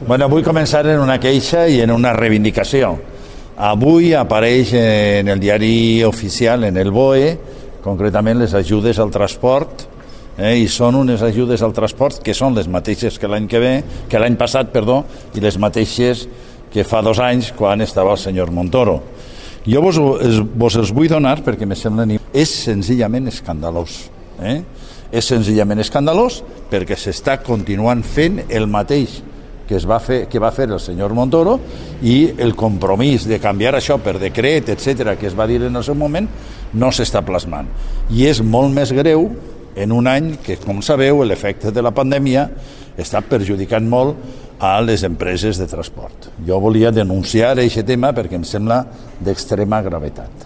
Bueno, vull començar en una queixa i en una reivindicació. Avui apareix en el diari oficial, en el BOE, concretament les ajudes al transport, i són unes ajudes al transport que són les mateixes que l'any passat, i les mateixes que fa 2 anys quan estava el senyor Montoro. Jo vos els vull donar perquè me semblen... És senzillament escandalós. És senzillament escandalós perquè s'està continuant fent el mateix que va fer el senyor Montoro, i el compromís de canviar això per decret, etc., que es va dir en el seu moment, no s'està plasmant. I és molt més greu en un any que, com sabeu, l'efecte de la pandèmia està perjudicant molt a les empreses de transport. Jo volia denunciar aquest tema perquè em sembla d'extrema gravetat.